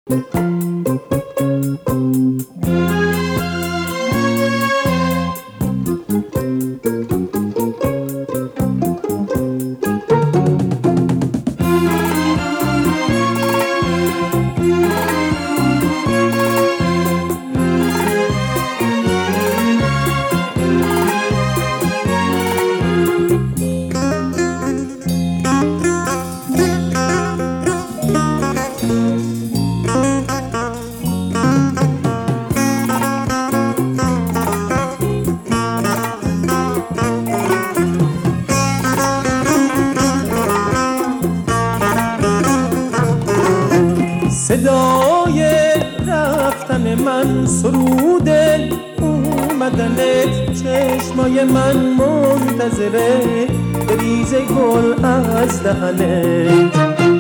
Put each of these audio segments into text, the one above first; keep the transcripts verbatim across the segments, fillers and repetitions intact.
صدای رفتن من، سرود اومدنت، چشمای من منتظره بریز گل از دهنت.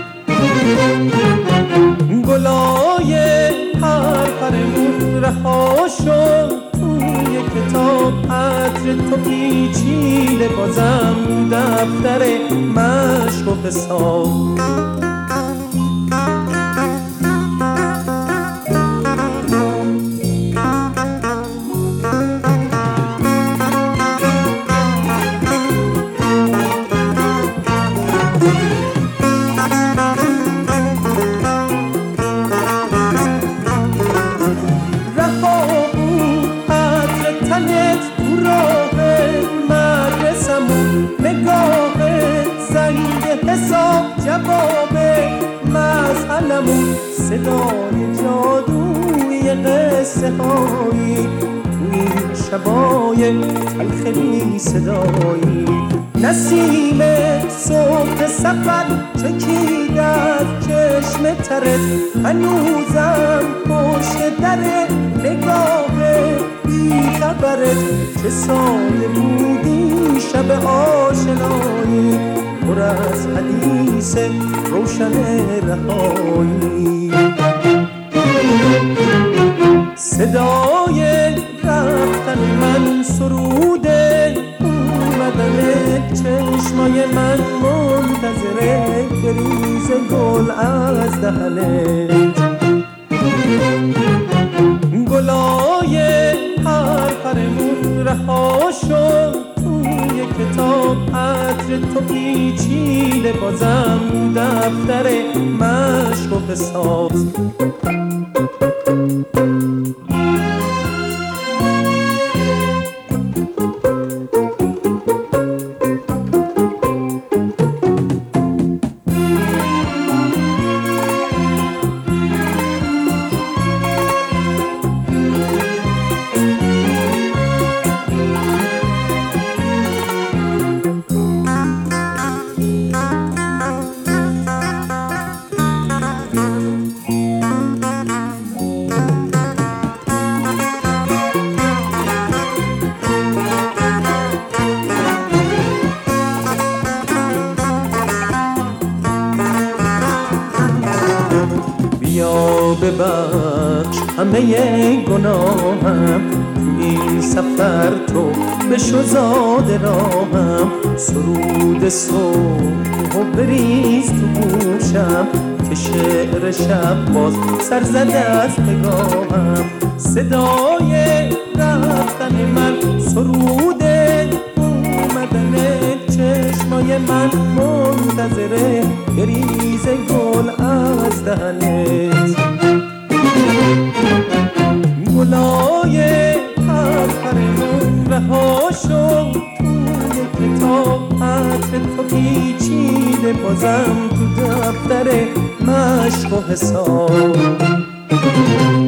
گلای هر پرمون رها شد توی کتاب، عطر تو پیچیده بازم دفتر مشق و حساب. حساب جواب مسئلمون، صدای جادوی قصه هایی توی شبای تلخ بی صدایی. نسیم صبح سفر چکیده از چشم ترت، هنوزم پشت در نگاه بی خبرت. چه ساده بودی شب آشنایی، پر از حدیث روشن رهایی. صدای رفتن من، سرود اومدن چشمای من منتظره بریز گل از دهنت. گلای هر پرمون رها شد توی کتاب، عطر تو پیچیده بازم دفتر مشق و حساب. بیا ببخش همه گناهم، تو این سفر تو بشو زاد راهم. سرود صبح و بریز تو گوشم، که شعر شب باز سر زده از نگاهم. صدای رفتن من، سرود اومدن چشمای من منتظره بریز گل از دهنت. گلای هر پرمون رها شد توی کتاب، عطر تو پیچیده بازم تو دفتر مشق و حساب.